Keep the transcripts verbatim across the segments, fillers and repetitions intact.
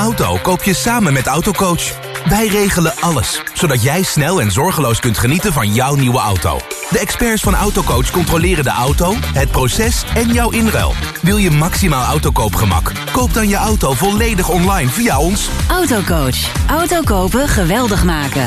auto koop je samen met Autocoach. Wij regelen alles, zodat jij snel en zorgeloos kunt genieten van jouw nieuwe auto. De experts van Autocoach controleren de auto, het proces en jouw inruil. Wil je maximaal autokoopgemak? Koop dan je auto volledig online via ons. Autocoach. Auto kopen geweldig maken.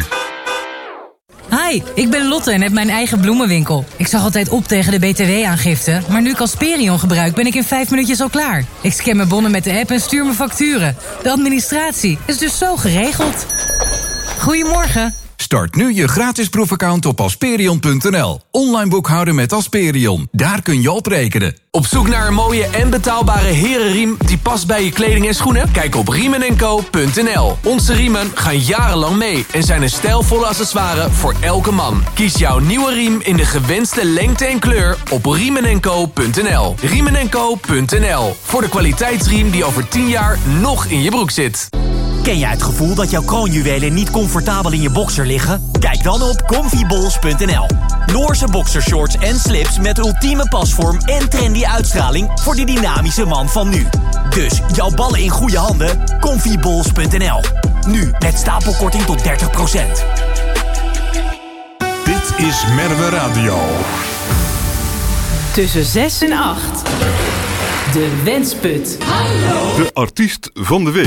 Hi, ik ben Lotte en heb mijn eigen bloemenwinkel. Ik zag altijd op tegen de B T W-aangifte, maar nu ik Asperion gebruik ben ik in vijf minuutjes al klaar. Ik scan mijn bonnen met de app en stuur mijn facturen. De administratie is dus zo geregeld. Goedemorgen. Start nu je gratis proefaccount op Asperion punt n l. Online boekhouden met Asperion. Daar kun je op rekenen. Op zoek naar een mooie en betaalbare herenriem die past bij je kleding en schoenen? Kijk op riemen en co punt n l. Onze riemen gaan jarenlang mee en zijn een stijlvolle accessoire voor elke man. Kies jouw nieuwe riem in de gewenste lengte en kleur op riemen en co punt n l. riemen en co punt n l. Voor de kwaliteitsriem die over tien jaar nog in je broek zit. Ken jij het gevoel dat jouw kroonjuwelen niet comfortabel in je boxer liggen? Kijk dan op comfyballs punt n l. Noorse boxershorts en slips met ultieme pasvorm en trendy uitstraling voor de dynamische man van nu. Dus jouw ballen in goede handen, comfyballs punt n l. Nu met stapelkorting tot dertig procent. Dit is Merwe Radio. Tussen zes en acht. De Wensput. Hallo. De artiest van de week.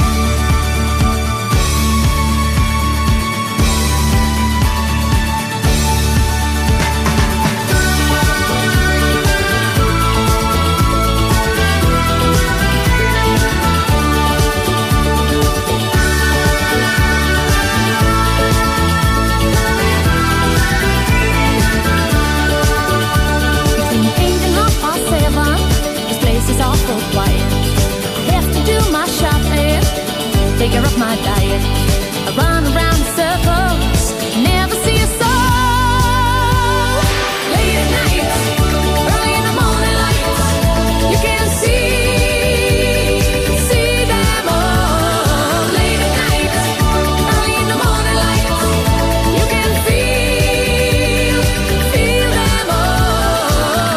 Figure up my diet. I run around in circles, never see a soul. Late at night, early in the morning light, you can see, see them all. Late at night, early in the morning light, you can feel, feel them all.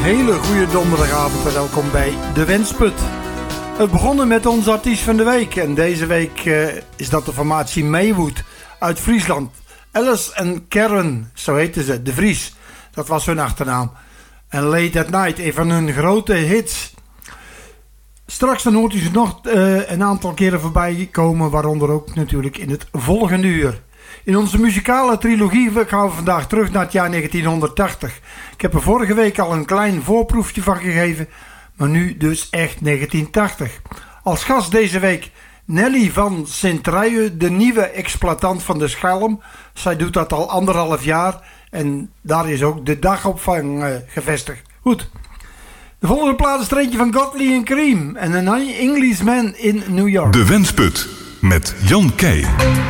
hele goede donderdagavond en welkom bij De Wensput. Het begonnen met onze artiest van de week en deze week uh, is dat de formatie Maywood uit Friesland. Alice en Karen, zo heten ze, de Vries, dat was hun achternaam. En Late at Night, een van hun grote hits. Straks dan hoort u ze nog uh, een aantal keren voorbij komen, waaronder ook natuurlijk in het volgende uur. In onze muzikale trilogie gaan we vandaag terug naar het jaar negentienhonderdtachtig. Ik heb er vorige week al een klein voorproefje van gegeven, maar nu dus echt negentien tachtig. Als gast deze week Nelly van Sint-Truijen, de nieuwe exploitant van de Schelm. Zij doet dat al anderhalf jaar en daar is ook de dagopvang uh, gevestigd. Goed. De volgende plaat is er eentje van Godley en Cream en een Englishman in New York. De Wensput met Jan Keij.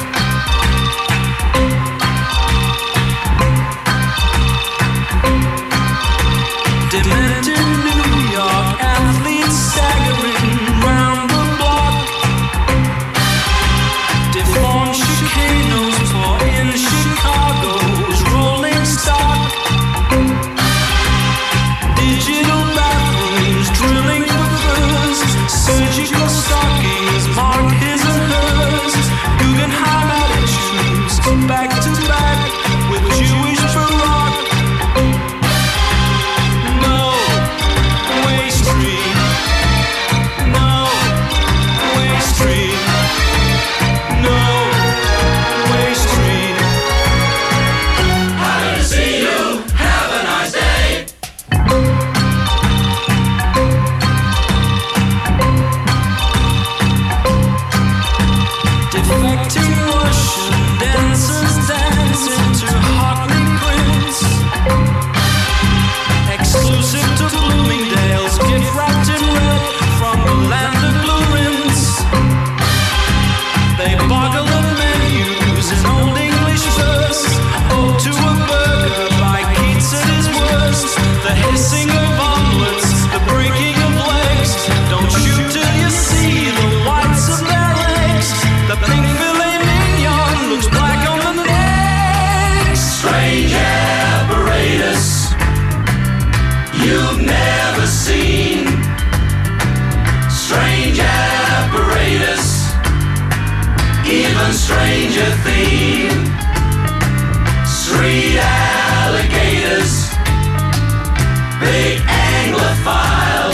Stranger theme, street alligators, big anglophile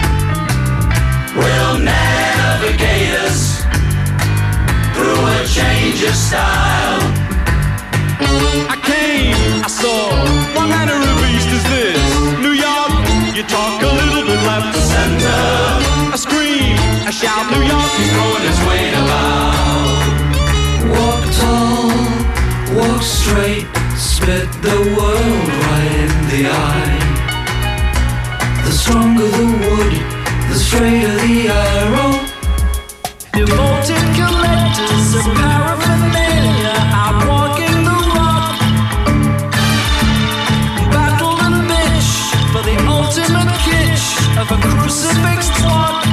will navigate us through a change of style. I came, I saw, what manner of beast is this? New York, you talk a little bit left to center. A scream, a shout, New York is throwing its weight about. Walk tall, walk straight, spit the world right in the eye. The stronger the wood, the straighter the arrow. Devoted collectors of paraphernalia out walking the rock. Battle and bitch for the ultimate kitsch of a crucifix twat.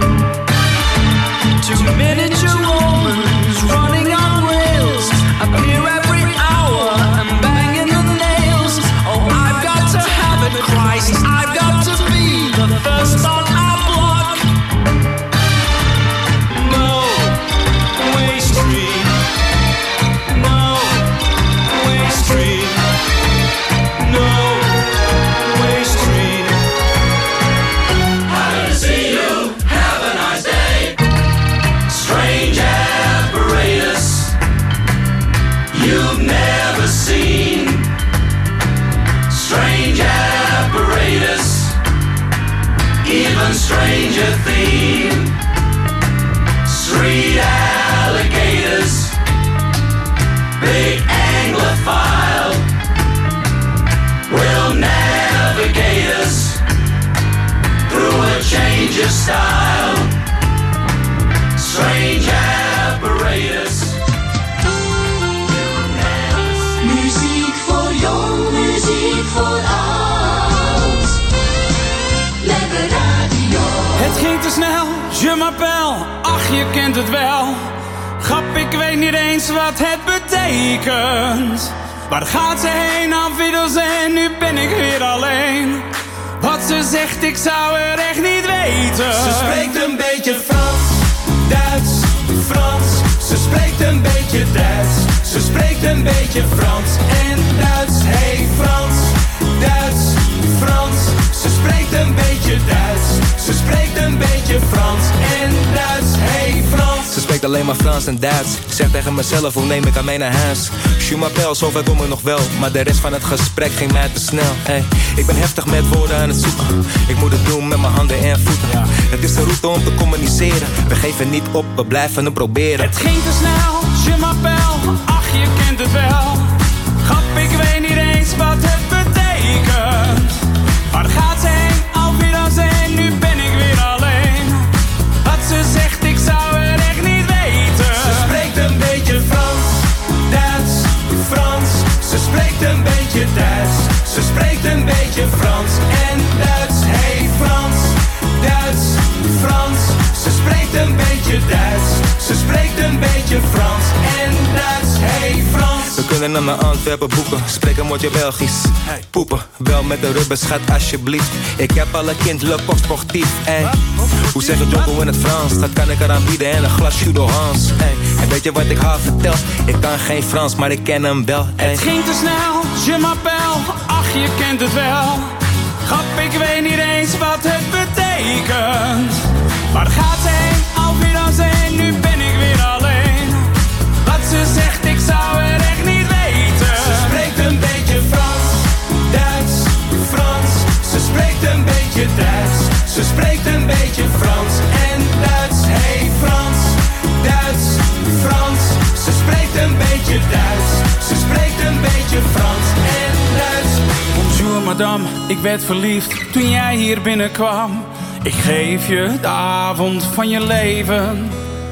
Two miniature Romans running on rails appear every hour and banging the nails. Oh, I've got to have it, Christ, I've got to be the first on our block. No way street, no way street, no way street. Happy to see you, have a nice day. Strange apparatus you've never seen. Strange apparatus, even stranger theme. Street alligators, big anglophile will navigate us through a change of style. Strange apparatus. Muziek voor jong, muziek voor oud. Lekker radio. Het ging te snel, je m'appelle, ach je kent het wel. Grap, ik weet niet eens wat het betekent. Waar gaat ze heen, aan Wiedersehen, nu ben ik weer alleen. Wat ze zegt, ik zou het echt niet weten. Ze spreekt een beetje Frans, Duits, Frans. Ze spreekt een beetje Duits. Ze spreekt een beetje Frans en Duits. Hey Frans, Duits, Frans. Ze spreekt een beetje Duits. Ze spreekt een beetje Frans en Duits. Hey Frans. Ze spreekt alleen maar Frans en Duits. Zeg tegen mezelf, hoe neem ik aan mij naar huis? Je m'appelle, zover kom ik nog wel. Maar de rest van het gesprek ging mij te snel. Hey, ik ben heftig met woorden aan het zoeken. Ik moet het doen met mijn handen en voeten. Ja. Het is de route om te communiceren. We geven niet op, we blijven het proberen. Het ging te snel, je m'appelle. Ach, je kent het wel. Grap, ik weet niet eens wat het betekent. Waar gaat ze heen? Alweer dan zijn, nu ben ik weer alleen. Wat ze zegt, ik zou het echt niet weten. Ze spreekt een beetje Frans, Duits, Frans. Ze spreekt een beetje Duits. Ze spreekt een beetje Frans en Duits. Hey Frans, Duits, Frans. Ze spreekt een beetje Duits. Ze spreekt een beetje Frans en Duits. Hey Frans. We kunnen naar mijn Antwerpen boeken. Spreek een woordje Belgisch. Poepen, wel met de rubber, schat alsjeblieft. Ik heb al een kind, le coq sportief. Ey. Hoe zeg je Jocko in het Frans? Dat kan ik eraan bieden en een glas Jus de Hans. Ey. En weet je wat ik haar vertel? Ik kan geen Frans, maar ik ken hem wel. Ey. Het ging te snel, je m'appelle. Ach, je kent het wel. Grap, ik weet niet eens wat het betekent. Waar gaat ze heen? Alweer dan zijn, nu ben ik weer alleen. Wat ze zegt, ik zou het echt niet weten. Ze spreekt een beetje Frans, Duits, Frans. Ze spreekt een beetje Duits. Ze spreekt een beetje Frans en Duits. Hey Frans, Duits, Frans. Ze spreekt een beetje Duits. Ze spreekt een beetje Frans en Duits. Bonjour madame, ik werd verliefd toen jij hier binnenkwam. Ik geef je de avond van je leven.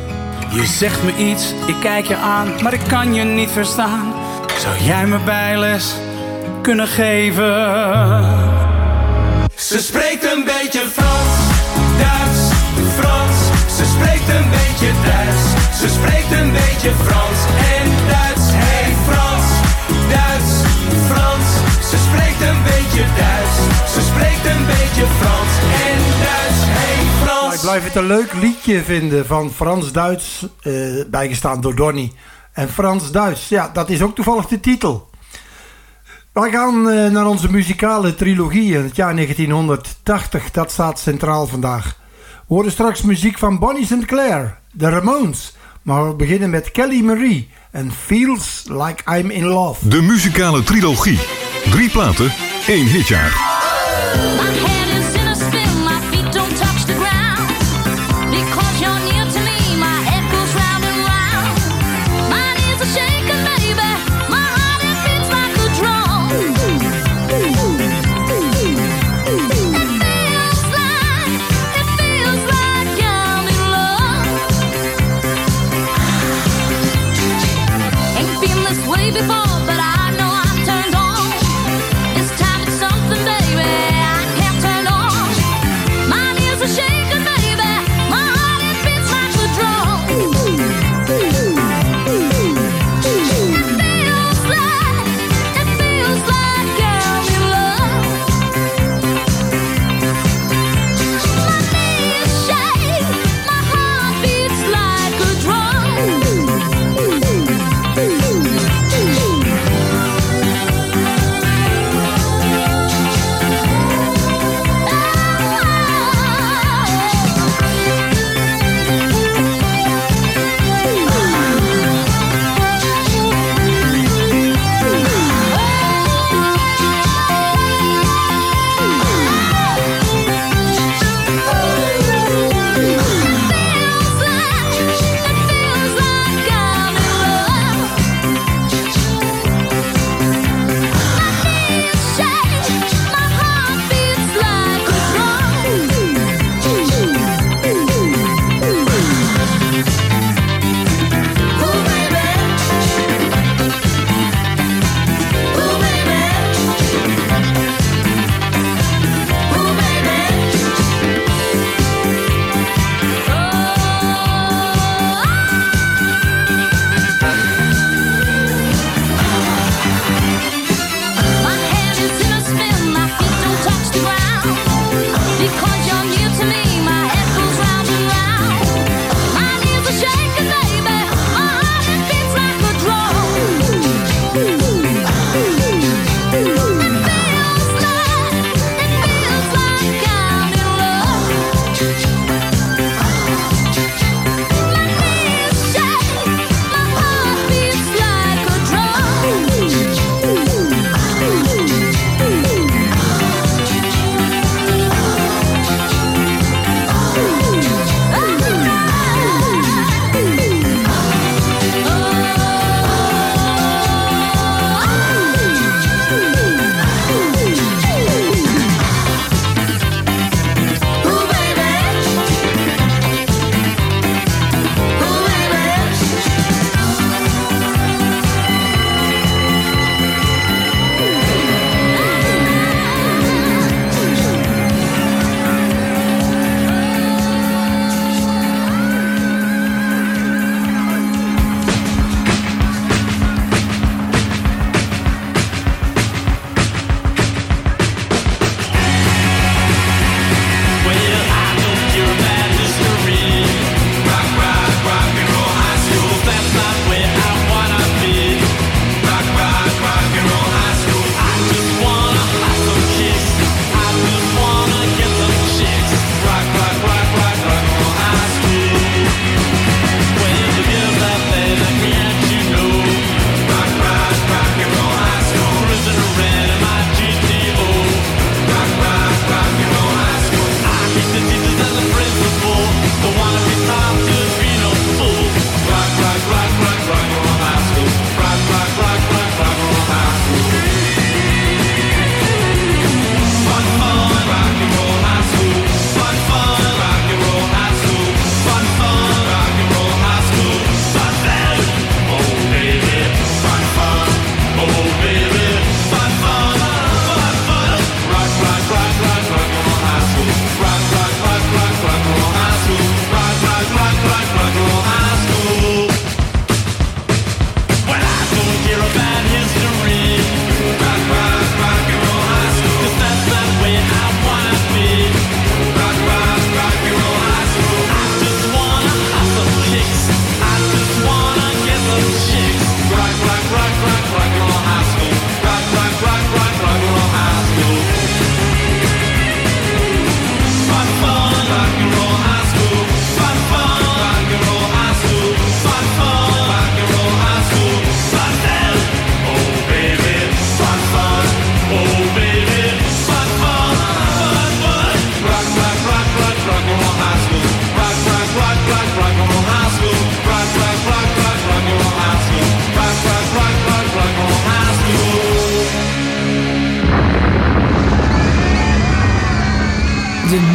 Je zegt me iets, ik kijk je aan, maar ik kan je niet verstaan. Zou jij me bijles kunnen geven? Ze spreekt een beetje Frans, Duits, Frans. Ze spreekt een beetje Duits. Ze spreekt een beetje Frans en Duits. Hey Frans, Duits, Frans. Ze spreekt een beetje Duits. Ze spreekt een beetje Frans en Duits. Hey Frans. Nou, ik blijf het een leuk liedje vinden van Frans-Duits, uh, bijgestaan door Donny. En Frans-Duits, ja, dat is ook toevallig de titel. Wij gaan uh, naar onze muzikale trilogie in het jaar negentienhonderdtachtig. Dat staat centraal vandaag. We horen straks muziek van Bonnie Sinclair, de Ramones. Maar we beginnen met Kelly Marie en Feels Like I'm In Love. De muzikale trilogie. Drie platen, één hitjaar. Before, but I know I'm turned on. This time it's something, baby, I can't turn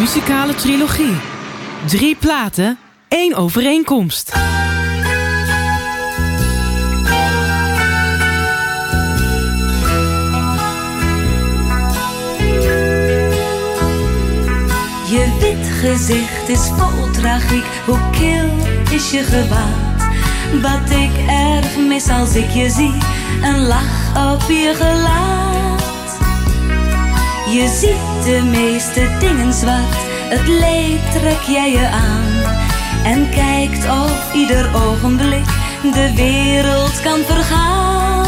muzikale trilogie. Drie platen, één overeenkomst. Je wit gezicht is vol tragiek, hoe kil is je gewaad. Wat ik erg mis als ik je zie, een lach op je gelaat. Je ziet de meeste dingen zwart, het leed trek jij je aan. En kijkt of ieder ogenblik de wereld kan vergaan.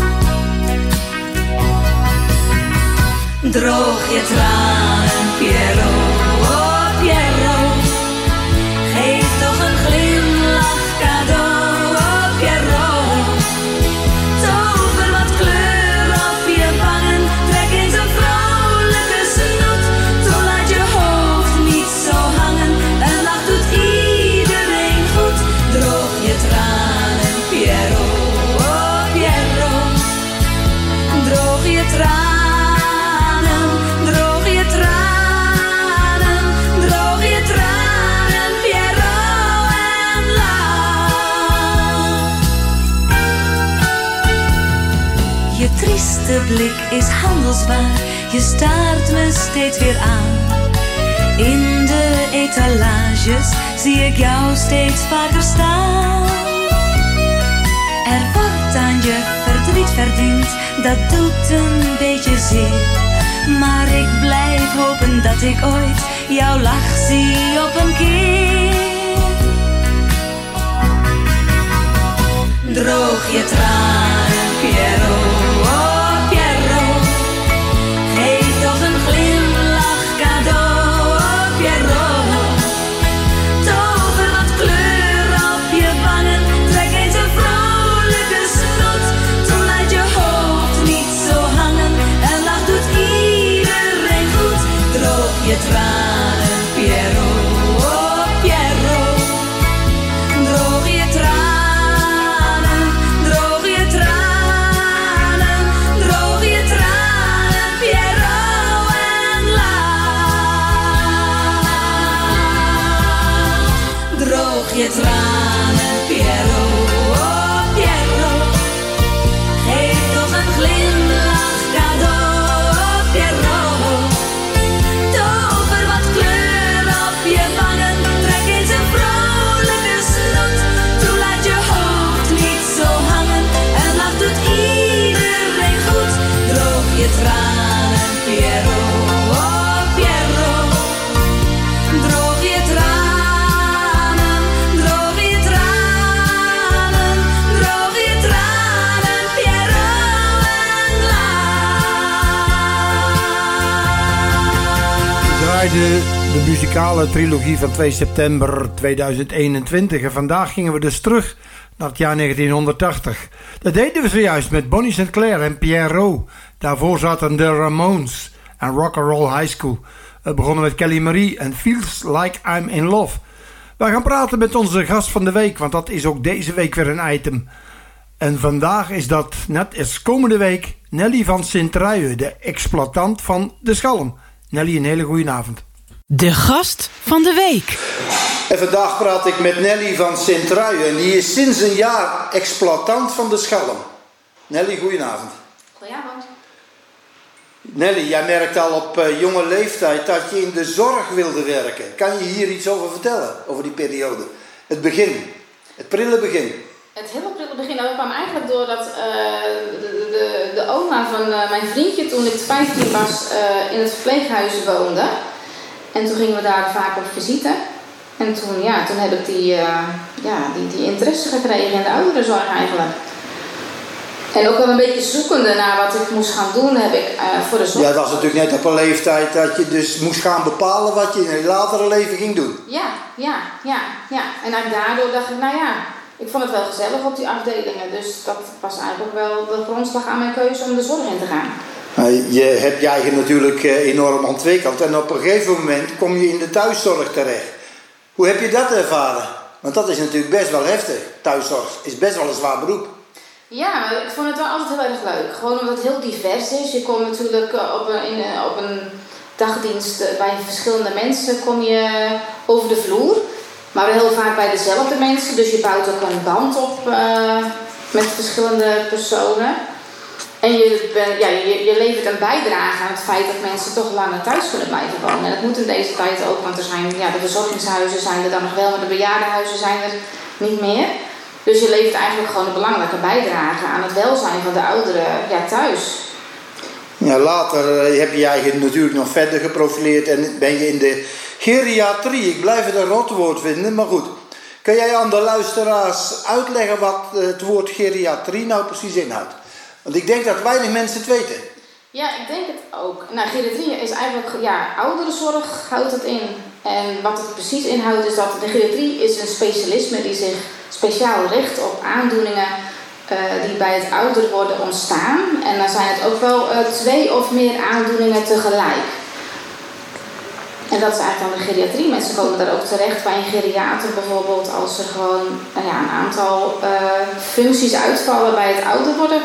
Droog je tranen, Pierrot, oh Pierrot. Geef toch een glimlach cadeau, oh Pierrot. Tover wat kleur op je wangen, trek eens een vrolijke snoet. Toen laat je hoofd niet zo hangen, een lach doet iedereen goed. Droog je tranen, Pierrot, oh Pierrot. Droog je tranen. Je trieste blik is handelswaar, je staart me steeds weer aan. In de etalages zie ik jou steeds vaker staan. Er wordt aan je verdriet verdiend, dat doet een beetje zeer. Maar ik blijf hopen dat ik ooit jouw lach zie op een keer. Droog je tranen, Pierrot. Je tranen, Pierrot, oh Pierrot. Droog je tranen, droog je tranen, droog je tranen, Pierrot en la. Droog je tranen, Pierrot, oh Pierrot. Geef toch een glimlach cadeau, oh Pierrot. Je tranen, Pierrot, oh Pierrot. Droog je tranen, droog je tranen, droog je tranen, Pierrot en la. We draaiden de muzikale trilogie van twee september tweeduizend eenentwintig en vandaag gingen we dus terug naar het jaar negentienhonderdtachtig. Dat deden we zojuist met Bonnie Sinclair en Pierrot. Daarvoor zaten de Ramones en Rock'n'Roll High School. We begonnen met Kelly Marie en Feels Like I'm In Love. We gaan praten met onze gast van de week, want dat is ook deze week weer een item. En vandaag is dat net als komende week Nelly van Sint-Truijen, de exploitant van de Schalm. Nelly, een hele goede avond. De gast van de week. En vandaag praat ik met Nelly van Sint-Truijen. Die is sinds een jaar exploitant van de Schalm. Nelly, goedenavond. Goedenavond. Nelly, jij merkt al op uh, jonge leeftijd dat je in de zorg wilde werken. Kan je hier iets over vertellen, over die periode? Het begin, het prille begin. Het hele prille begin, dat kwam eigenlijk doordat uh, de, de, de oma van uh, mijn vriendje toen ik vijftien was uh, in het verpleeghuis woonde. En toen gingen we daar vaak op visite. En toen, ja, toen heb ik die, uh, ja, die, die interesse gekregen in de ouderenzorg eigenlijk. En ook wel een beetje zoekende naar wat ik moest gaan doen, heb ik uh, voor de zorg. Ja, dat was natuurlijk net op een leeftijd dat je dus moest gaan bepalen wat je in het latere leven ging doen. Ja, ja, ja, ja. En daardoor dacht ik, nou ja, ik vond het wel gezellig op die afdelingen. Dus dat was eigenlijk wel de grondslag aan mijn keuze om de zorg in te gaan. Je hebt je eigen natuurlijk enorm ontwikkeld en op een gegeven moment kom je in de thuiszorg terecht. Hoe heb je dat ervaren? Want dat is natuurlijk best wel heftig. Thuiszorg is best wel een zwaar beroep. Ja, maar ik vond het wel altijd heel erg leuk. Gewoon omdat het heel divers is. Je komt natuurlijk op een, in, op een dagdiensten bij verschillende mensen kom je over de vloer. Maar heel vaak bij dezelfde mensen. Dus je bouwt ook een band op uh, met verschillende personen. En je, ben, ja, je, je levert een bijdrage aan het feit dat mensen toch langer thuis kunnen blijven wonen. En dat moet in deze tijd ook, want er zijn, ja, de verzorgingshuizen zijn er dan nog wel, maar de bejaardenhuizen zijn er niet meer. Dus je levert eigenlijk gewoon een belangrijke bijdrage aan het welzijn van de ouderen ja, thuis. Ja, later uh, heb je je natuurlijk nog verder geprofileerd en ben je in de geriatrie. Ik blijf het een rotwoord vinden, maar goed. Kun jij aan de luisteraars uitleggen wat uh, het woord geriatrie nou precies inhoudt? Want ik denk dat weinig mensen het weten. Ja, ik denk het ook. Nou, geriatrie is eigenlijk, ja, ouderenzorg houdt het in. En wat het precies inhoudt is dat de geriatrie is een specialisme die zich speciaal richt op aandoeningen uh, die bij het ouder worden ontstaan. En dan zijn het ook wel uh, twee of meer aandoeningen tegelijk. En dat is eigenlijk dan de geriatrie. Mensen komen daar ook terecht bij een geriater bijvoorbeeld als er gewoon uh, ja, een aantal uh, functies uitvallen bij het ouder worden.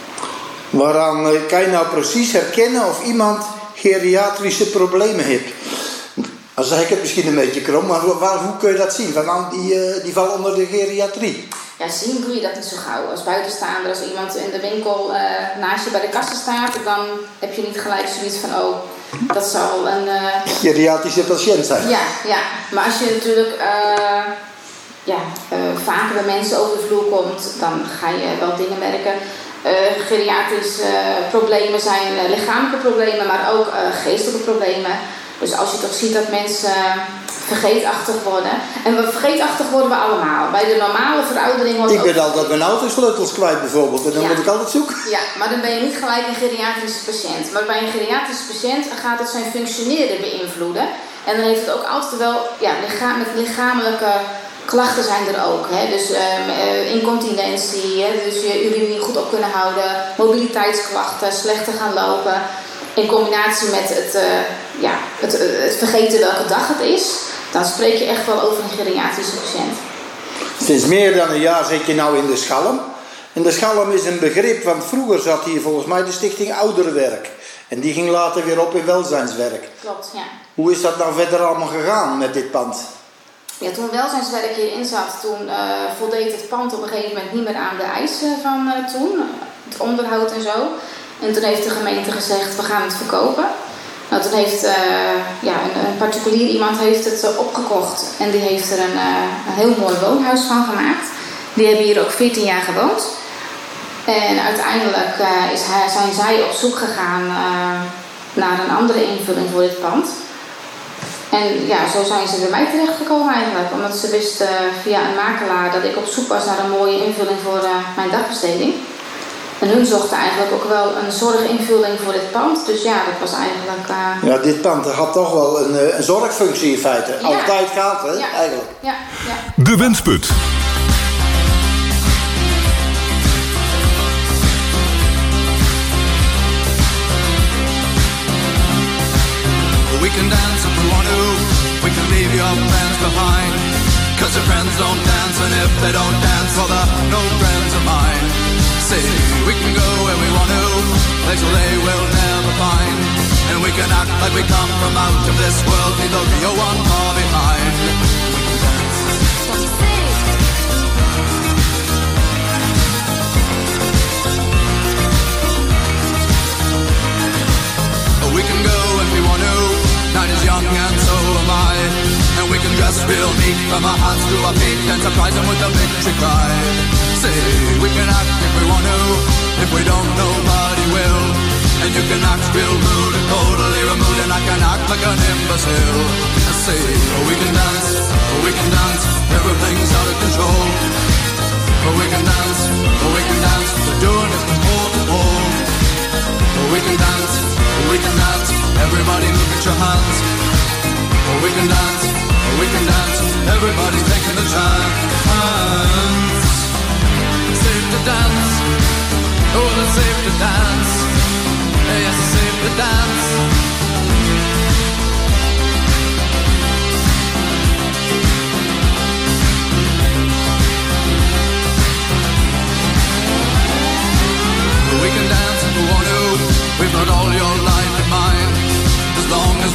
Waaraan uh, kan je nou precies herkennen of iemand geriatrische problemen heeft? Dan zeg ik het misschien een beetje krom, maar waar, hoe kun je dat zien? Van, die, uh, die vallen onder de geriatrie. Ja, zien doe je dat niet zo gauw. Als buitenstaander, als iemand in de winkel uh, naast je bij de kassen staat, dan heb je niet gelijk zoiets van, oh, dat zal een... Uh... geriatrische patiënt zijn. Ja, ja. Maar als je natuurlijk uh, ja, uh, vaker bij mensen over de vloer komt, dan ga je wel dingen merken. Uh, geriatrische uh, problemen zijn uh, lichamelijke problemen, maar ook uh, geestelijke problemen. Dus als je toch ziet dat mensen vergeetachtig worden. En we vergeetachtig worden we allemaal. Bij de normale veroudering wordt Ik ben ook... altijd mijn autosleutels kwijt bijvoorbeeld. En dan ja. moet ik altijd zoeken. Ja, maar dan ben je niet gelijk een geriatrische patiënt. Maar bij een geriatrische patiënt gaat het zijn functioneren beïnvloeden. En dan heeft het ook altijd wel... Ja, lichaam, met lichamelijke klachten zijn er ook. Hè? Dus um, uh, incontinentie, hè? Dus je urine niet goed op kunnen houden. Mobiliteitsklachten, slechter gaan lopen. In combinatie met het, uh, ja, het, uh, het vergeten welke dag het is, dan spreek je echt wel over een geriatrische patiënt. Sinds meer dan een jaar zit je nou in de Schalm. En de Schalm is een begrip, want vroeger zat hier volgens mij de stichting Ouderenwerk. En die ging later weer op in welzijnswerk. Klopt, ja. Hoe is dat nou verder allemaal gegaan met dit pand? Ja, toen welzijnswerk hierin zat, toen uh, voldeed het pand op een gegeven moment niet meer aan de eisen van uh, toen. Het onderhoud en zo. En toen heeft de gemeente gezegd, we gaan het verkopen. Nou, toen heeft uh, ja, een, een particulier iemand heeft het uh, opgekocht. En die heeft er een, uh, een heel mooi woonhuis van gemaakt. Die hebben hier ook veertien jaar gewoond. En uiteindelijk uh, is hij, zijn zij op zoek gegaan uh, naar een andere invulling voor dit pand. En ja, zo zijn ze bij mij terechtgekomen eigenlijk. Omdat ze wisten uh, via een makelaar dat ik op zoek was naar een mooie invulling voor uh, mijn dagbesteding. En hun zochten eigenlijk ook wel een zorginvulling voor dit pand. Dus ja, dat was eigenlijk... Uh... Ja, dit pand had toch wel een, een zorgfunctie in feite. Ja. Altijd gaat, hè, ja. eigenlijk. Ja, ja. De Wensput. We can dance if we want to. We can leave your friends behind. Cause your friends don't dance, and if they don't dance, well, they're no friends of mine. Say, we can go where we want to, places they will never find. And we can act like we come from out of this world, leave the real one far behind. We can dance. We can go if we want to. Night is young and so am I. And we can dress real neat from our hands to our feet and surprise them with a victory cry. Say, we can act if we want to. If we don't, nobody will. And you can act real rude and totally removed, and I can act like an imbecile. I say, oh, we can dance, oh, we can dance, everything's out of control. Oh, we can dance, oh, we can dance, we're doing it from pole to pole. Oh, we can dance, oh, we can dance, everybody look at your hands. Oh, we can dance, oh, we can dance, everybody taking the chance. Safe to dance, oh, it's safe to dance. Yes, it's safe to dance. We can dance if we want to. We've got all your life in mind. As long as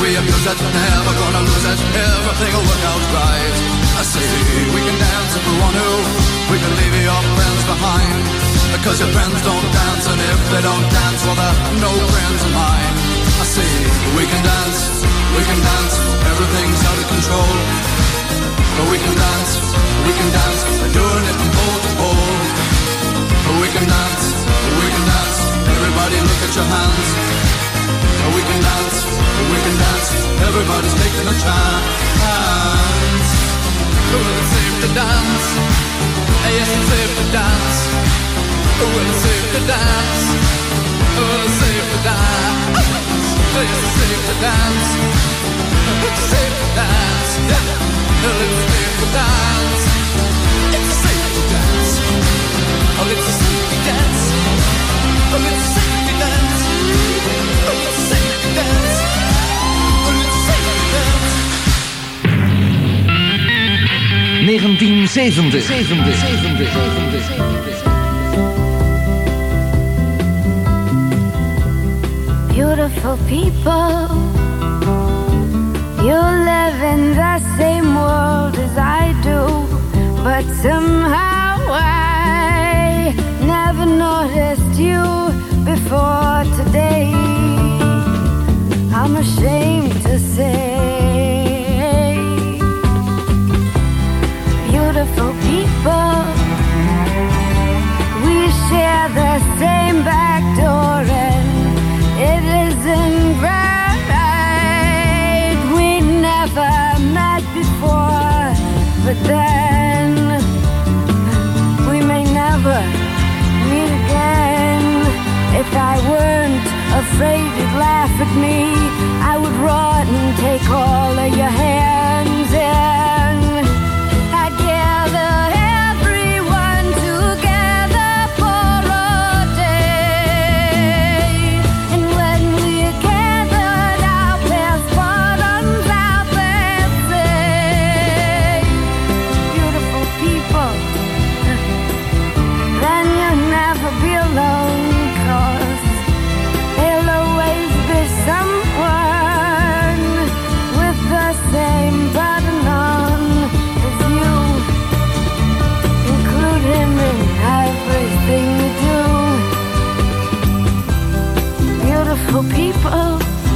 promise everything will work out right. I say we can dance if we want to, we can leave your friends behind, because your friends don't dance, and if they don't dance, well they're no friends of mine. I say we can dance, we can dance, everything's out of control, but we can dance, we can dance, we're doing it from pole to pole. We can dance, we can dance, everybody look at your hands. We can dance, we can dance, everybody's taking a chance. Well, it's safe to dance, yes it's safe to dance. Well, it's safe to dance, well it's safe to dance. Yes, it's safe to dance, it's safe to dance. Well, it's safe to dance, it's safe to dance. Oh, it's a safety dance. Oh, it's a safety dance. Oh, it's a safety dance. Oh, it's a safety dance. negentien zeventig. zeventig, zeventig, zeventig, zeventig. Beautiful people, you live in the same world as I do, but somehow I never noticed you before today. I'm ashamed to say, beautiful people, we share the same back door and it isn't right. We never met before, but then we may never meet again. If I weren't afraid you'd laugh at me, I would run and take all of your hands and I'd gather everyone together for a day. And when we gathered, our past bottoms out and say, beautiful people, then you'll never be alone. There'll always be someone with the same button on as you. Include him in everything you do. Beautiful people,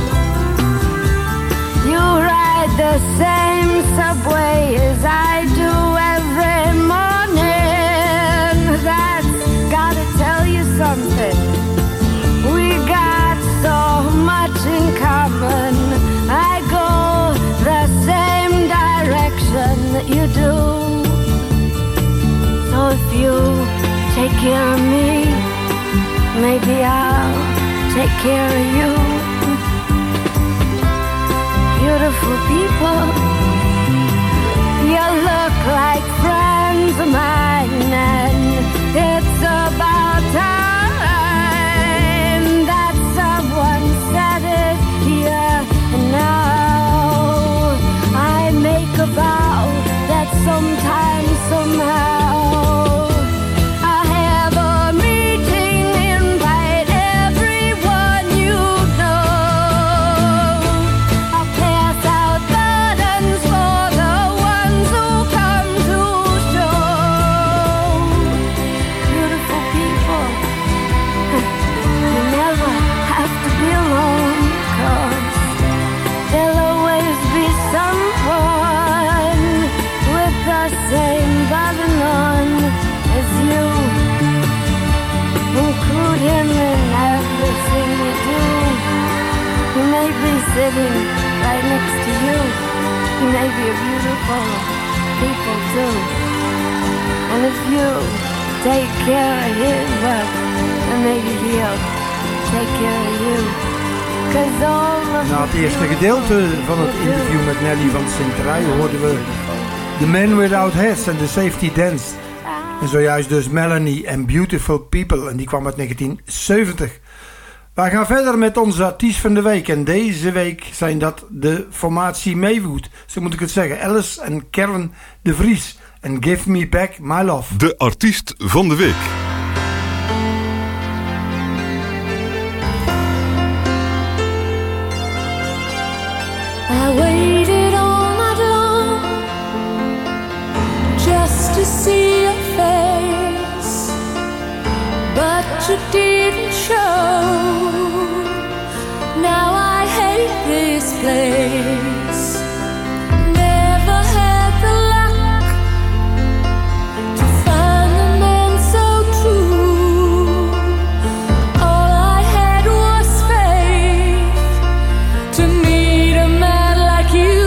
you ride the same subway as I do every morning. That's gotta tell you something. We got so much in common. I go the same direction that you do. So if you take care of me, maybe I'll take care of you. Beautiful people, you look like friends of mine, and it's about time that someone said it here and now. I make a vow that sometime, somehow, I'll have a meeting, invite everyone you know. I'll pass out buttons for the ones who come to show. Beautiful people, you never have to be alone, 'cause there'll always be someone with the same button on as you. Include him in everything you do. He may be sitting right next to you. He may be a beautiful people too. And if you take care of him, well, then maybe he'll take care of you. 'Cause all of Na het eerste gedeelte van het interview met Nelly van Sint-Rij hoorden we The Man Without Hats en The Safety Dance. En zojuist dus Melanie en Beautiful People, en die kwam uit negentien zeventig. Wij gaan verder met onze artiest van de week. En deze week zijn dat de formatie Maywood. Zo moet ik het zeggen. Alice en Karen de Vries. En Give Me Back My Love. De artiest van de week. I waited all it didn't show. Now I hate this place. Never had the luck to find a man so true. All I had was faith to meet a man like you.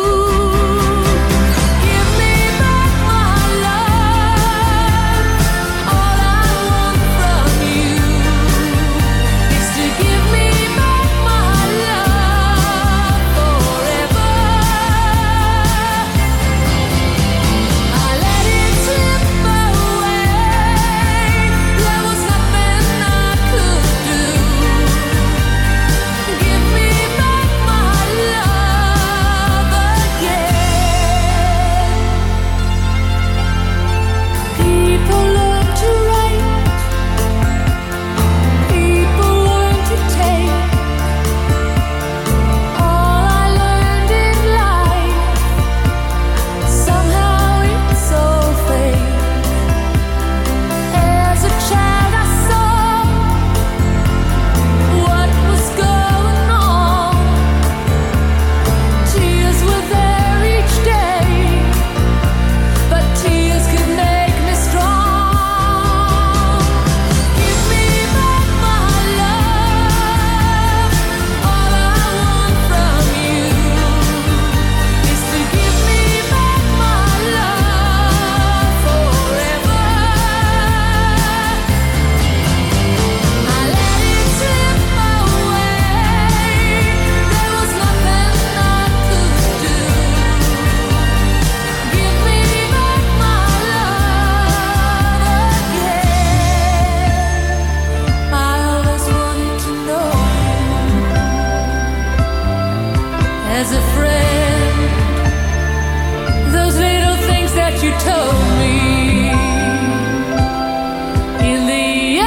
Give me back my love. All I want from you is to give me back my love forever. I let it slip away. There was nothing I could do. Give me back my love again. People learn to write. People learn to take. All I learned in life, somehow it's all fake. As a child I saw what was going on. Tears were there each day, but tears could make me strong. Give me back my love. All I want from you is to give me back my love forever. I let it slip away. There was nothing I could do. Give me back my love again. I always wanted to know as a friend those little things that you told me in the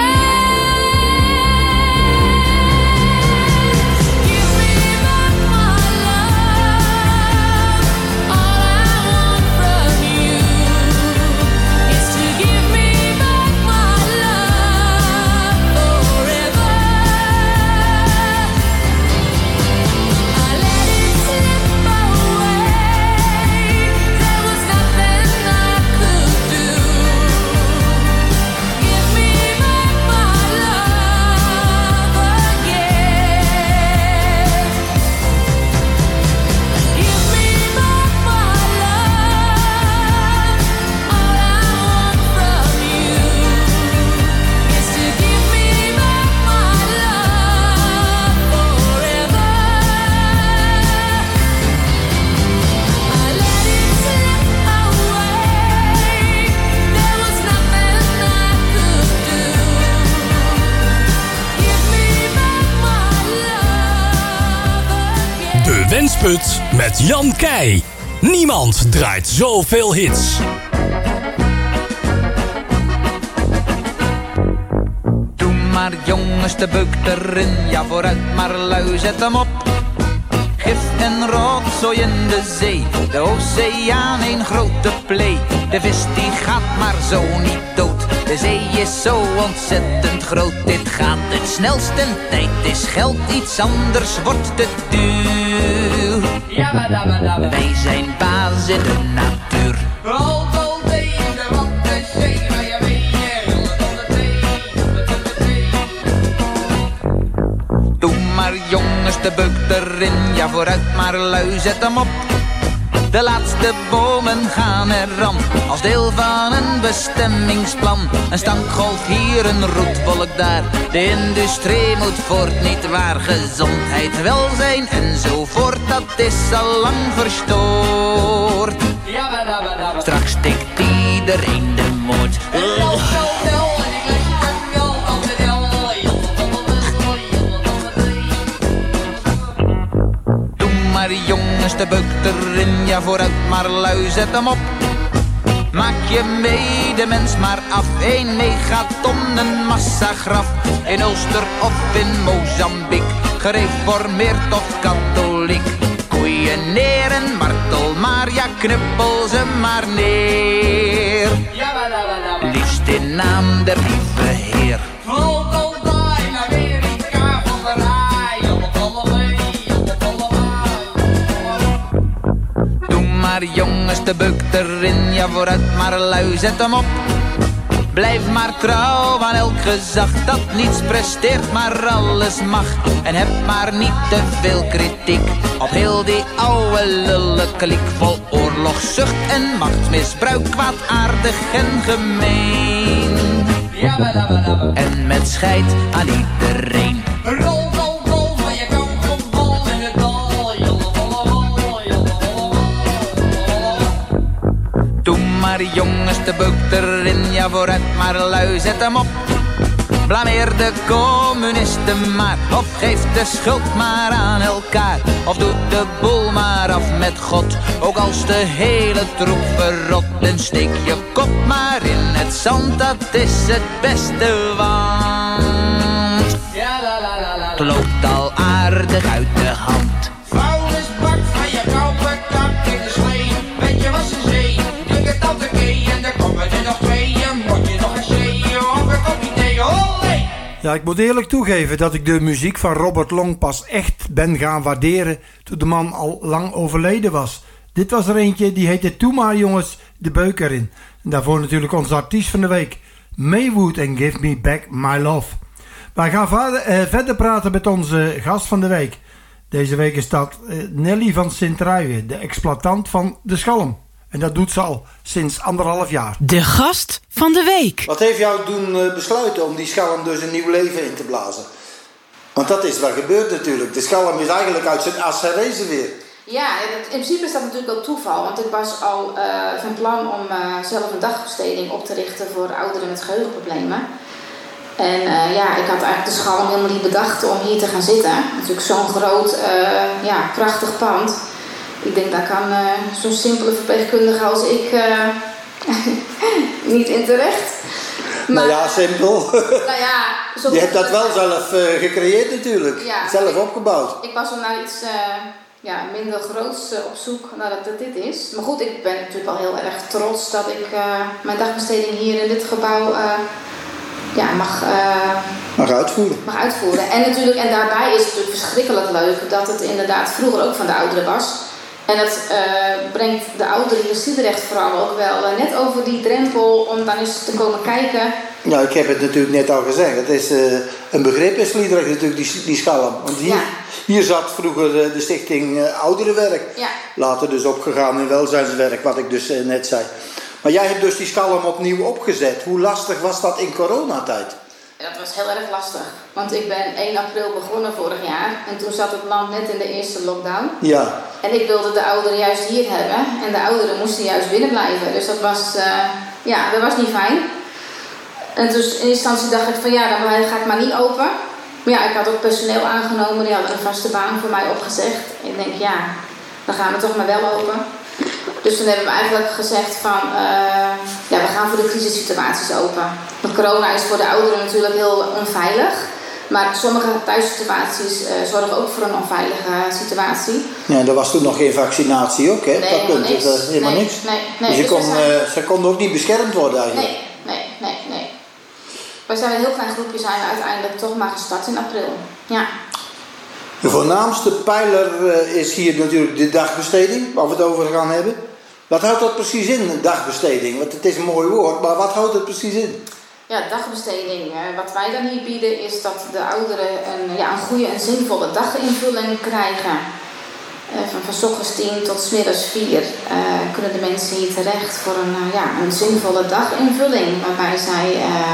end. Give me back my love. All I want from you is to give me back my love forever. I let it slip away. There was nothing I could do. Give me back my love again. Give me back my love. All I want from you is to give me back my love forever. I let it slip away. There was nothing I could do. Give me back my love again. De Wensput met Jan Keij. Niemand draait zoveel hits. Doe maar jongens, de beuk erin, ja vooruit maar lui, zet hem op. Gif en rotzooi in de zee, de oceaan een grote plee. De vis die gaat maar zo niet dood, de zee is zo ontzettend groot. Dit gaat het snelst en tijd is geld, iets anders wordt te duur. Wij zijn baas in de natuur. Doe maar jongens, de beuk erin, ja vooruit maar lui, zet hem op. De laatste bomen gaan eraan, als deel van een bestemmingsplan. Een stankgolf hier, een roetwolk daar, de industrie moet voort, niet waar. Gezondheid, welzijn enzovoort, dat is al lang verstoord. Straks stikt iedereen de moord. Doe maar jongens, de beuk erin, ja vooruit maar lui, zet hem op. Maak je medemens maar af, een megatonnen massagraf. In Ulster of in Mozambique, gereformeerd of katholiek. Koeien neer en martel maar, ja knuppel ze maar neer. Liefst in naam der lieve Heer. de beuk erin. Ja, vooruit maar lui, zet hem op. Blijf maar trouw aan elk gezag dat niets presteert, maar alles mag. En heb maar niet te veel kritiek op heel die oude lullenkliek vol oorlogszucht en machtsmisbruik, kwaadaardig en gemeen. En met scheid aan iedereen. Rol, rol, rol, van je kant komt vol in het dal. Doe maar jongens de beuk erin, ja vooruit maar lui, zet hem op. Blameer de communisten maar, of geef de schuld maar aan elkaar. Of doe de boel maar af met God, ook als de hele troep verrot. En steek je kop maar in het zand, dat is het beste, want het loopt al aardig uit de hand. Vuilnisbak van je koude kak in de slee. Weet je wat ze zei? Drink het tante Kee en dan komen er nog twee. En moet je nog een zee of een kopje thee, olé! Ja, ik moet eerlijk toegeven dat ik de muziek van Robert Long pas echt ben gaan waarderen toen de man al lang overleden was. Dit was er eentje, die heette Toe maar jongens, de beuk erin. En daarvoor natuurlijk onze artiest van de week, Maywood en Give Me Back My Love. Wij gaan verder, eh, verder praten met onze gast van de week. Deze week is dat eh, Nelly van Sint-Truijen, de exploitant van de Schalm. En dat doet ze al sinds anderhalf jaar. De gast van de week. Wat heeft jou doen uh, besluiten om die Schalm dus een nieuw leven in te blazen? Want dat is wat gebeurt natuurlijk. De Schalm is eigenlijk uit zijn as herrezen weer. Ja, in principe is dat natuurlijk wel toeval. Want ik was al uh, van plan om uh, zelf een dagbesteding op te richten voor ouderen met geheugenproblemen. En uh, ja, ik had eigenlijk de Schalm helemaal niet bedacht om hier te gaan zitten. Natuurlijk zo'n groot, uh, ja, prachtig pand. Ik denk, daar kan uh, zo'n simpele verpleegkundige als ik uh, niet in terecht. Maar, nou ja, simpel. Nou ja, zo je hebt dat wel zelf uh, gecreëerd natuurlijk. Ja, zelf opgebouwd. Ik was er naar iets uh, ja, minder groots uh, op zoek nadat het dit is. Maar goed, ik ben natuurlijk wel heel erg trots dat ik uh, mijn dagbesteding hier in dit gebouw uh, ja, mag, uh, mag uitvoeren. mag uitvoeren. En natuurlijk, en daarbij is het natuurlijk verschrikkelijk leuk dat het inderdaad vroeger ook van de ouderen was. En dat uh, brengt de ouderen hier Sliedrecht vooral ook wel uh, net over die drempel om dan eens te komen kijken. Nou, ik heb het natuurlijk net al gezegd. Het is uh, een begrip in Sliedrecht natuurlijk, die, die Schalm. Want hier, ja. hier zat vroeger uh, de stichting uh, Ouderenwerk. Ja. Later dus opgegaan in welzijnswerk, wat ik dus uh, net zei. Maar jij hebt dus die Schalm opnieuw opgezet. Hoe lastig was dat in coronatijd? Dat was heel erg lastig. Want ik ben één april begonnen vorig jaar. En toen zat het land net in de eerste lockdown. Ja. En ik wilde de ouderen juist hier hebben. En de ouderen moesten juist binnen blijven. Dus dat was, uh, ja, dat was niet fijn. En dus in eerste instantie dacht ik van ja, dan ga ik maar niet open. Maar ja, ik had ook personeel aangenomen. Die hadden een vaste baan voor mij opgezegd. En ik denk ja, dan gaan we toch maar wel open. Dus toen hebben we eigenlijk gezegd van, uh, ja, we gaan voor de crisissituaties open. Want corona is voor de ouderen natuurlijk heel onveilig. Maar sommige thuissituaties uh, zorgen ook voor een onveilige situatie. Ja, er was toen nog geen vaccinatie ook, hè? Nee, dat helemaal niks. Uh, helemaal nee, niks. Nee, nee. Dus, je dus kon, zijn... uh, ze konden ook niet beschermd worden eigenlijk. Nee, nee, nee, nee. Wij zijn een heel klein groepje, zijn we uiteindelijk toch maar gestart in april. Ja. De voornaamste pijler uh, is hier natuurlijk de dagbesteding, waar we het over gaan hebben. Wat houdt dat precies in, een dagbesteding? Want het is een mooi woord, maar wat houdt het precies in? Ja, dagbesteding. Wat wij dan hier bieden is dat de ouderen een, ja, een goede en zinvolle daginvulling krijgen. Van, van 's ochtends tien tot 's middags vier uh, kunnen de mensen hier terecht voor een, uh, ja, een zinvolle daginvulling. Waarbij zij uh,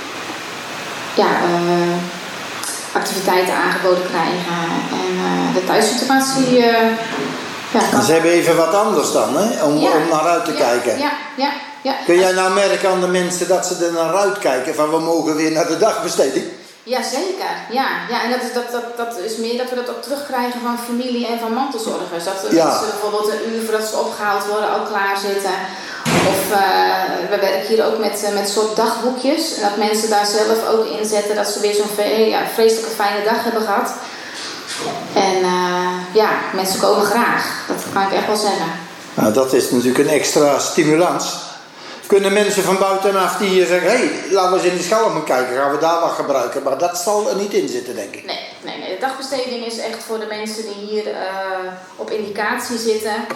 ja, uh, activiteiten aangeboden krijgen en uh, de thuissituatie... Uh, Ja, ze hebben even wat anders dan, hè? Om, ja. om naar uit te ja, kijken. Ja, ja, ja. Kun jij nou merken aan de mensen dat ze er naar uitkijken van we mogen weer naar de dagbesteding? Jazeker, ja. ja. En dat is, dat, dat, dat is meer dat we dat ook terugkrijgen van familie en van mantelzorgers. Dat de ja. mensen bijvoorbeeld een uur voordat ze opgehaald worden al klaar zitten. Of uh, we werken hier ook met, uh, met soort dagboekjes. En dat mensen daar zelf ook in zetten dat ze weer zo'n ve- ja, vreselijke fijne dag hebben gehad. En uh, ja, mensen komen graag. Dat kan ik echt wel zeggen. Nou, dat is natuurlijk een extra stimulans. Kunnen mensen van buitenaf die hier zeggen... hé, hey, laten we eens in de Schalm kijken, gaan we daar wat gebruiken. Maar dat zal er niet in zitten, denk ik. Nee, nee, nee. De dagbesteding is echt voor de mensen die hier uh, op indicatie zitten.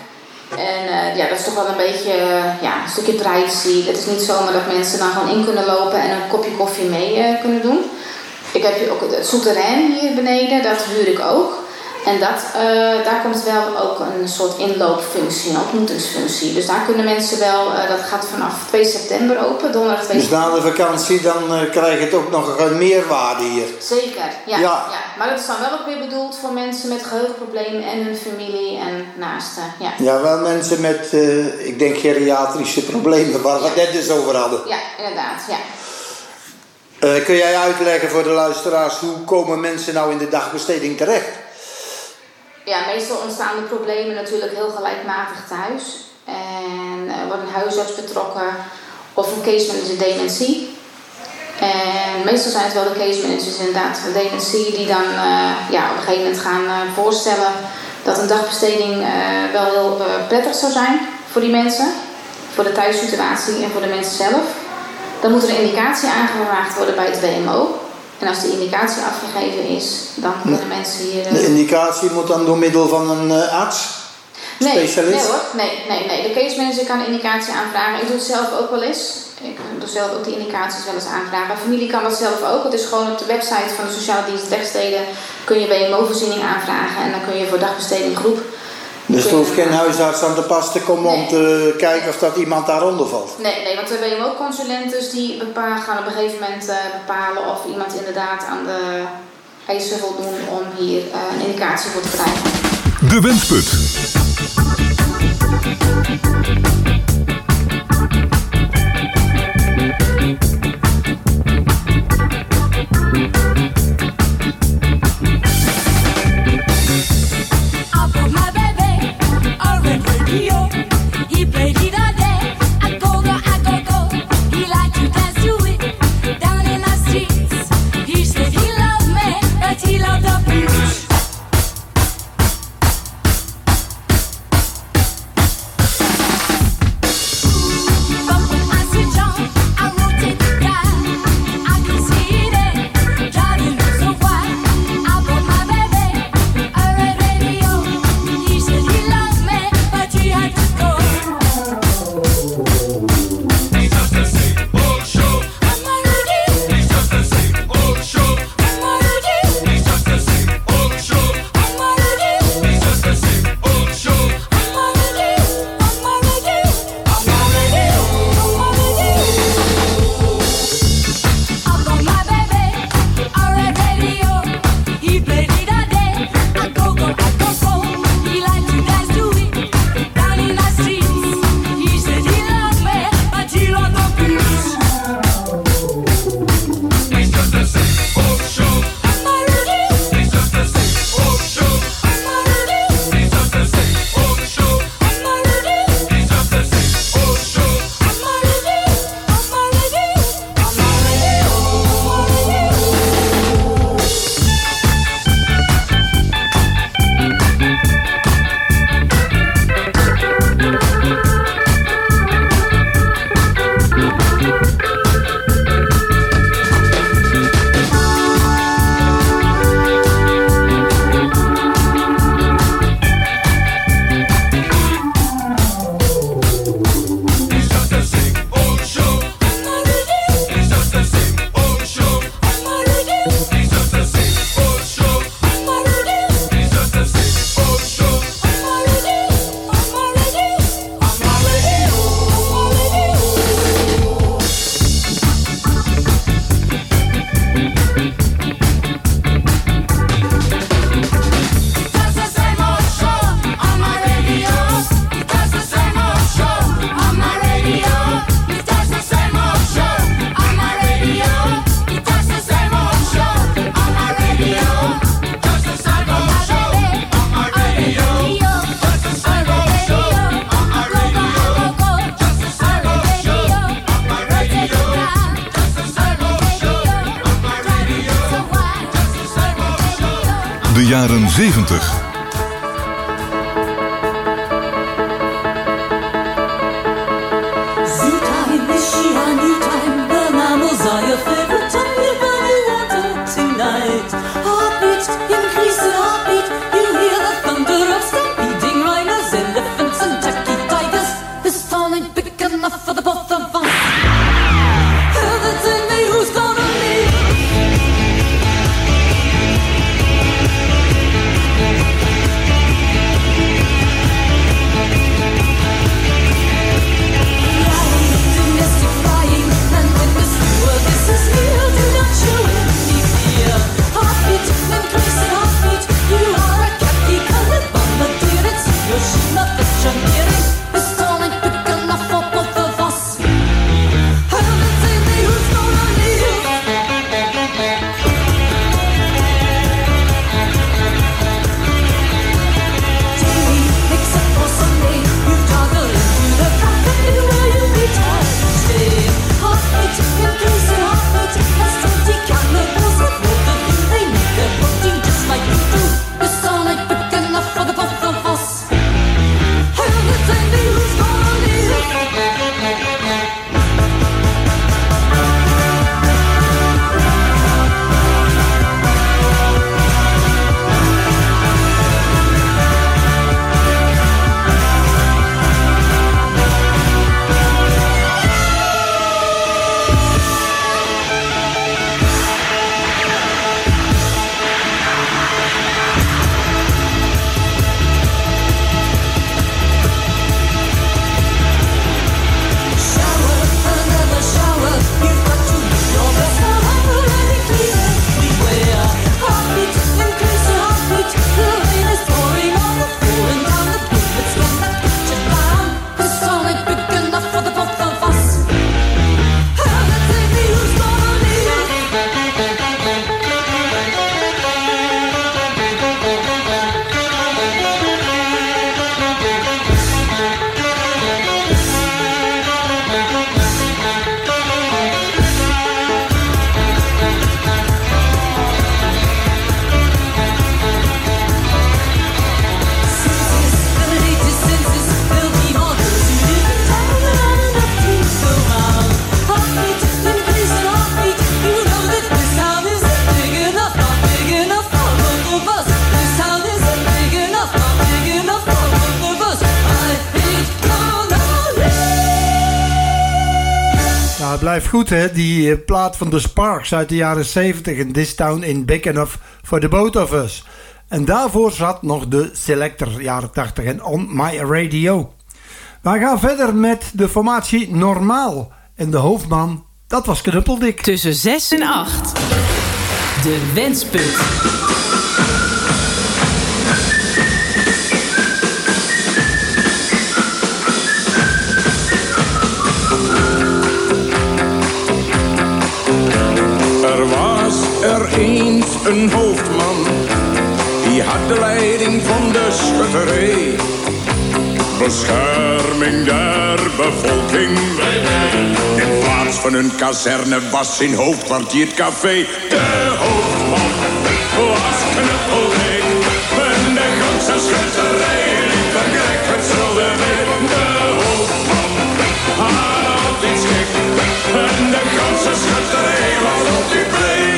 En uh, ja, dat is toch wel een beetje uh, ja, een stukje privacy. Het is niet zomaar dat mensen dan gewoon in kunnen lopen en een kopje koffie mee uh, kunnen doen. Ik heb hier ook het souterrain hier beneden, dat huur ik ook. En dat, uh, daar komt wel ook een soort inloopfunctie, een ontmoetingsfunctie. Dus daar kunnen mensen wel, uh, dat gaat vanaf twee september open, donderdag twee september. Dus na de vakantie dan uh, krijg je het ook nog een meerwaarde hier. Zeker, ja, ja. ja. ja. Maar dat is dan wel ook weer bedoeld voor mensen met geheugenproblemen en hun familie en naasten. Ja, ja wel mensen met, uh, ik denk, geriatrische problemen, waar we het net dus over hadden. Ja, inderdaad, ja. Uh, kun jij uitleggen voor de luisteraars, hoe komen mensen nou in de dagbesteding terecht? Ja, meestal ontstaan de problemen natuurlijk heel gelijkmatig thuis. En er wordt een huisarts betrokken of een case manager dementie. En meestal zijn het wel de case managers inderdaad van dementie die dan uh, ja, op een gegeven moment gaan uh, voorstellen dat een dagbesteding uh, wel heel uh, prettig zou zijn voor die mensen. Voor de thuissituatie en voor de mensen zelf. Dan moet er een indicatie aangevraagd worden bij het W M O. En als de indicatie afgegeven is, dan kunnen mensen hier... Uh... De indicatie moet dan door middel van een uh, arts? Nee, specialist? Nee hoor, nee, nee, nee. De case manager kan een indicatie aanvragen. Ik doe het zelf ook wel eens. Ik doe zelf ook die indicaties wel eens aanvragen. Familie kan dat zelf ook. Het is gewoon op de website van de Sociale Dienst Rechtsteden kun je W M O-voorziening aanvragen. En dan kun je voor dagbesteding groep... Dus er hoeft geen huisarts aan te pas te komen nee. om te kijken of dat iemand daaronder valt? Nee, nee, want de W M O-consulenten die bepalen, gaan op een gegeven moment uh, bepalen of iemand inderdaad aan de eisen voldoen om hier uh, een indicatie voor te krijgen. De Wensput. He played it all day. I go go, I go go. He liked to dance to it down in the streets. He said he loved me, but he loved the blues. De jaren zeventig. Increase the heartbeat, you hear the thunder of stampeding rhinos, elephants and jackals. blijft goed hè, die uh, plaat van The Sparks uit de jaren zeventig en This Town Ain't Big Enough for the Both of Us. En daarvoor zat nog de Selector, jaren tachtig en On My Radio. We gaan verder met de formatie Normaal. En de hoofdman, dat was Knuppeldik. Tussen zes en acht. De Wensput. Er was er eens een hoofdman, die had de leiding van de schutterij. Bescherming der bevolking. In plaats van een kazerne was zijn hoofdkwartier het café. De hoofdman was Knuppeldik en de ganse schutterij liep er gek hetzelfde mee. De hoofdman had altijd schik en de ganse schutterij was altijd blij.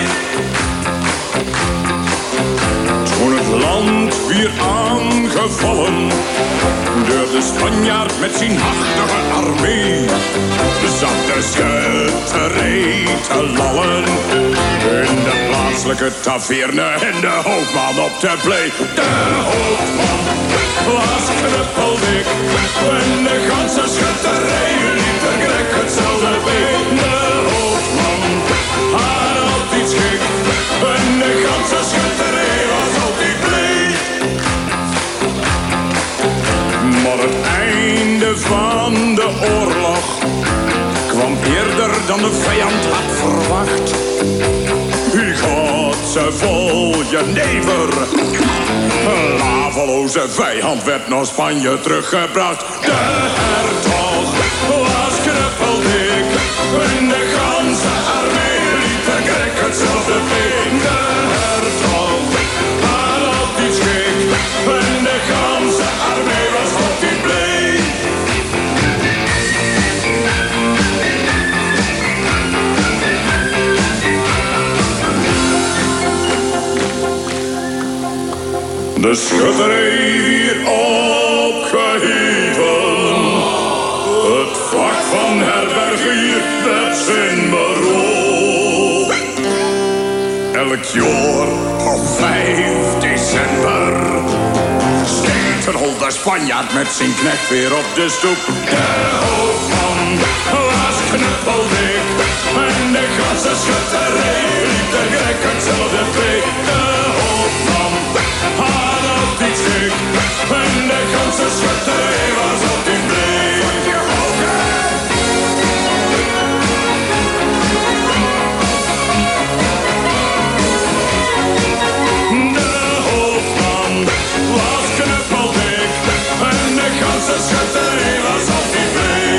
Toen het land weer aangevallen door de Spanjaard met zijn machtige armee, zat de schutterij te lallen in de plaatselijke taverne en de hoofdman op de play. De hoofdman was Knuppeldik en de ganse schutterij liep er gek hetzelfde bij. De hoofdman had altijd schik en de ganse schutterij was altijd blij. Maar het einde van de oorlog kwam eerder dan de vijand had verwacht. U gaat ze vol jenever. Een laveloze vijand werd naar Spanje teruggebracht. De hertog was Knuppeldik en de ganse armee liep er gek hetzelfde been. De hertog had altijd schik en de ganse armee was altijd blij. De schutterij weer opgeheven. Het vak van herbergier werd zijn beroep. Elk jaar op vijf december steekt een holde Spanjaard met zijn knecht weer op de stoep. De hoofdman was Knuppeldik en de ganse schutterij liep er gek hetzelfde bij. De hoofdman had altijd schik en de ganse schutterij was altijd blij. De hoofdman was Knuppeldik en de ganse schutterij was altijd blij.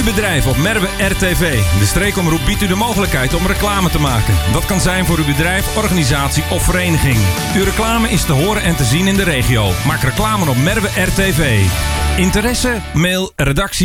bedrijf op Merwe R T V. De streekomroep biedt u de mogelijkheid om reclame te maken. Dat kan zijn voor uw bedrijf, organisatie of vereniging. Uw reclame is te horen en te zien in de regio. Maak reclame op Merwe R T V. Interesse? Mail redactie